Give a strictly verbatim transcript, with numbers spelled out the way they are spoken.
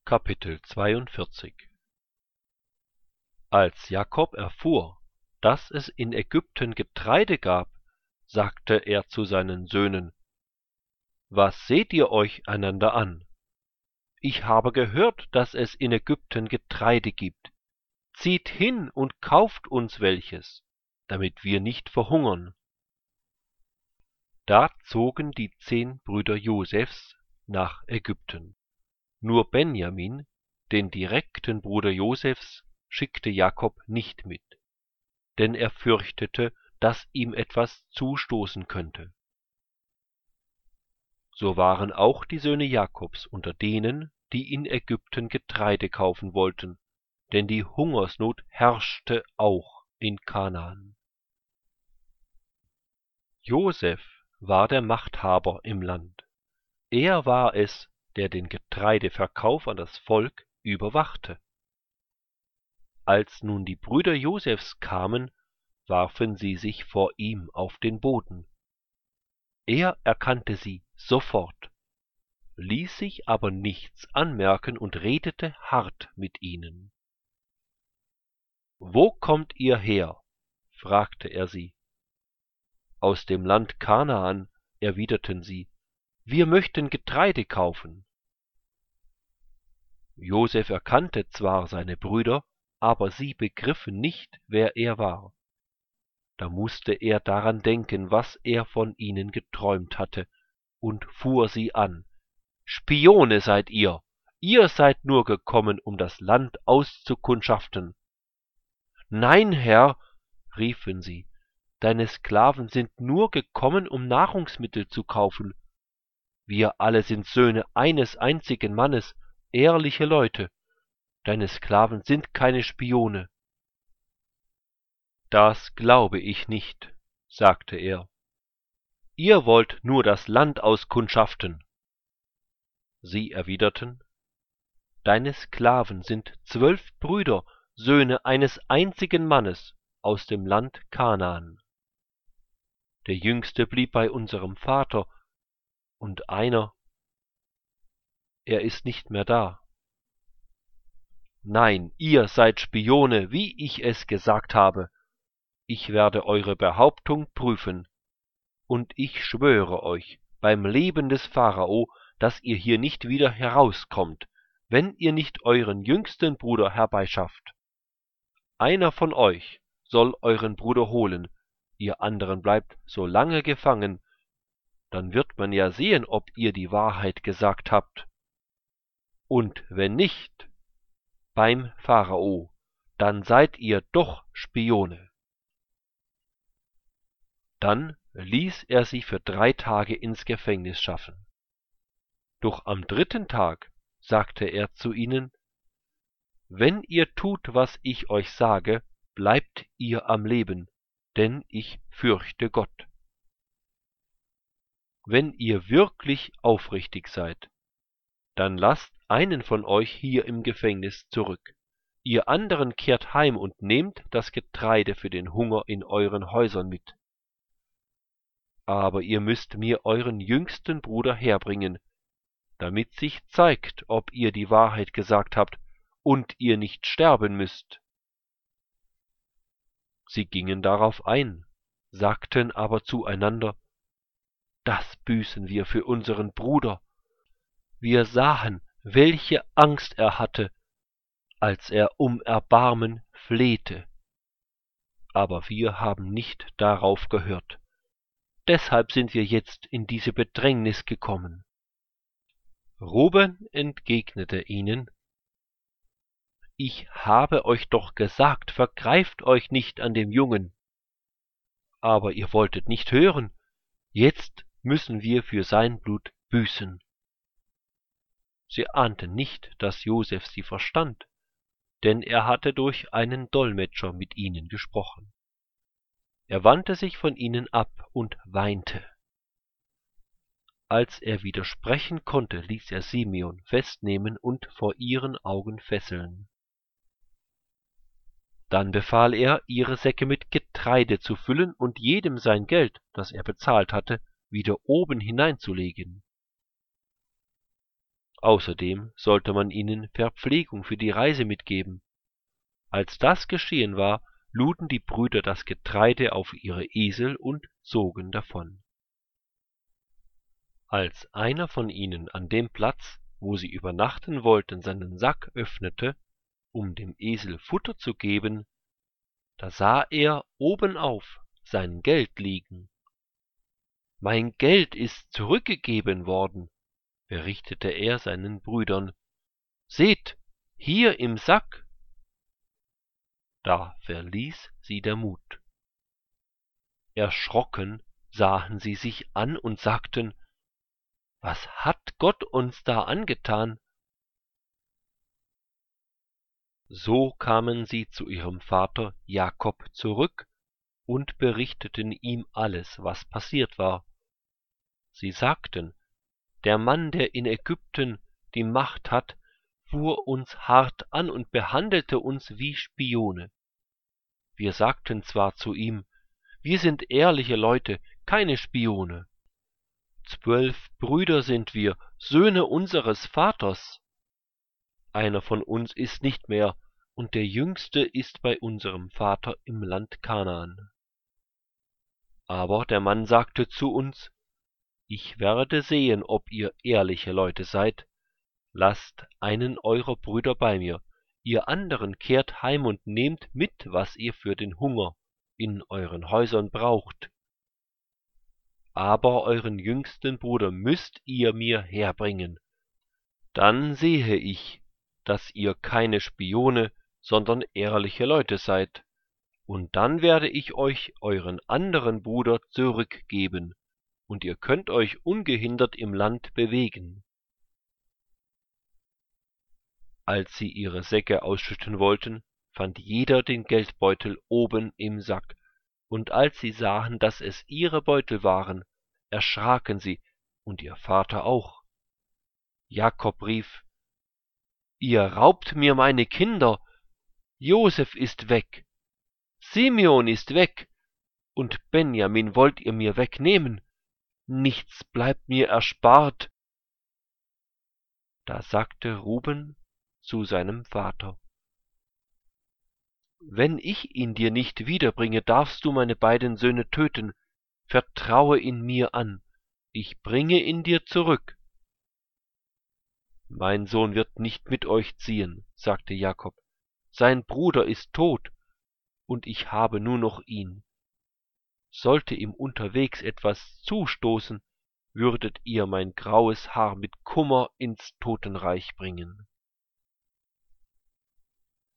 Kapitel zweiundvierzig. Als Jakob erfuhr, dass es in Ägypten Getreide gab, sagte er zu seinen Söhnen: Was seht ihr euch einander an? Ich habe gehört, dass es in Ägypten Getreide gibt. Zieht hin und kauft uns welches, damit wir nicht verhungern. Da zogen die zehn Brüder Josefs nach Ägypten. Nur Benjamin, den direkten Bruder Josefs, schickte Jakob nicht mit, denn er fürchtete, dass ihm etwas zustoßen könnte. So waren auch die Söhne Jakobs unter denen, die in Ägypten Getreide kaufen wollten, denn die Hungersnot herrschte auch in Kanaan. Josef war der Machthaber im Land. Er war es, der den Getreideverkauf an das Volk überwachte. Als nun die Brüder Josefs kamen, warfen sie sich vor ihm auf den Boden. Er erkannte sie sofort, ließ sich aber nichts anmerken und redete hart mit ihnen. »Wo kommt ihr her?« fragte er sie. »Aus dem Land Kanaan«, erwiderten sie, »wir möchten Getreide kaufen.« Josef erkannte zwar seine Brüder, aber sie begriffen nicht, wer er war. Da musste er daran denken, was er von ihnen geträumt hatte, und fuhr sie an. »Spione seid ihr! Ihr seid nur gekommen, um das Land auszukundschaften.« »Nein, Herr«, riefen sie, »deine Sklaven sind nur gekommen, um Nahrungsmittel zu kaufen. Wir alle sind Söhne eines einzigen Mannes, ehrliche Leute. Deine Sklaven sind keine Spione.« »Das glaube ich nicht«, sagte er. »Ihr wollt nur das Land auskundschaften.« Sie erwiderten: »Deine Sklaven sind zwölf Brüder, Söhne eines einzigen Mannes aus dem Land Kanaan. Der jüngste blieb bei unserem Vater, und einer, er ist nicht mehr da. Nein, ihr seid Spione, wie ich es gesagt habe. Ich werde eure Behauptung prüfen, und ich schwöre euch beim Leben des Pharao, dass ihr hier nicht wieder herauskommt, wenn ihr nicht euren jüngsten Bruder herbeischafft. Einer von euch soll euren Bruder holen, ihr anderen bleibt so lange gefangen, dann wird man ja sehen, ob ihr die Wahrheit gesagt habt. Und wenn nicht, beim Pharao, dann seid ihr doch Spione.« Dann ließ er sie für drei Tage ins Gefängnis schaffen. Doch am dritten Tag sagte er zu ihnen: »Wenn ihr tut, was ich euch sage, bleibt ihr am Leben, denn ich fürchte Gott. Wenn ihr wirklich aufrichtig seid, dann lasst einen von euch hier im Gefängnis zurück. Ihr anderen kehrt heim und nehmt das Getreide für den Hunger in euren Häusern mit. Aber ihr müsst mir euren jüngsten Bruder herbringen, damit sich zeigt, ob ihr die Wahrheit gesagt habt und ihr nicht sterben müsst.« Sie gingen darauf ein, sagten aber zueinander: »Das büßen wir für unseren Bruder. Wir sahen, welche Angst er hatte, als er um Erbarmen flehte. Aber wir haben nicht darauf gehört. Deshalb sind wir jetzt in diese Bedrängnis gekommen.« Ruben entgegnete ihnen: »Ich habe euch doch gesagt, vergreift euch nicht an dem Jungen. Aber ihr wolltet nicht hören. Jetzt müssen wir für sein Blut büßen.« Sie ahnten nicht, dass Josef sie verstand, denn er hatte durch einen Dolmetscher mit ihnen gesprochen. Er wandte sich von ihnen ab und weinte. Als er wieder sprechen konnte, ließ er Simeon festnehmen und vor ihren Augen fesseln. Dann befahl er, ihre Säcke mit Getreide zu füllen und jedem sein Geld, das er bezahlt hatte, wieder oben hineinzulegen. Außerdem sollte man ihnen Verpflegung für die Reise mitgeben. Als das geschehen war, luden die Brüder das Getreide auf ihre Esel und zogen davon. Als einer von ihnen an dem Platz, wo sie übernachten wollten, seinen Sack öffnete, um dem Esel Futter zu geben, da sah er obenauf sein Geld liegen. »Mein Geld ist zurückgegeben worden«, berichtete er seinen Brüdern. »Seht, hier im Sack!« Da verließ sie der Mut. Erschrocken sahen sie sich an und sagten: »Was hat Gott uns da angetan?« So kamen sie zu ihrem Vater Jakob zurück und berichteten ihm alles, was passiert war. Sie sagten: »Der Mann, der in Ägypten die Macht hat, fuhr uns hart an und behandelte uns wie Spione. Wir sagten zwar zu ihm: Wir sind ehrliche Leute, keine Spione. Zwölf Brüder sind wir, Söhne unseres Vaters. Einer von uns ist nicht mehr, und der Jüngste ist bei unserem Vater im Land Kanaan. Aber der Mann sagte zu uns: Ich werde sehen, ob ihr ehrliche Leute seid. Lasst einen eurer Brüder bei mir, ihr anderen kehrt heim und nehmt mit, was ihr für den Hunger in euren Häusern braucht. Aber euren jüngsten Bruder müsst ihr mir herbringen. Dann sehe ich, dass ihr keine Spione, sondern ehrliche Leute seid, und dann werde ich euch euren anderen Bruder zurückgeben, und ihr könnt euch ungehindert im Land bewegen.« Als sie ihre Säcke ausschütten wollten, fand jeder den Geldbeutel oben im Sack, und als sie sahen, dass es ihre Beutel waren, erschraken sie, und ihr Vater auch. Jakob rief: »Ihr raubt mir meine Kinder! Josef ist weg, Simeon ist weg, und Benjamin wollt ihr mir wegnehmen. Nichts bleibt mir erspart.« Da sagte Ruben zu seinem Vater: »Wenn ich ihn dir nicht wiederbringe, darfst du meine beiden Söhne töten. Vertraue ihn mir an, ich bringe ihn dir zurück.« »Mein Sohn wird nicht mit euch ziehen«, sagte Jakob, »sein Bruder ist tot, und ich habe nur noch ihn. Sollte ihm unterwegs etwas zustoßen, würdet ihr mein graues Haar mit Kummer ins Totenreich bringen.«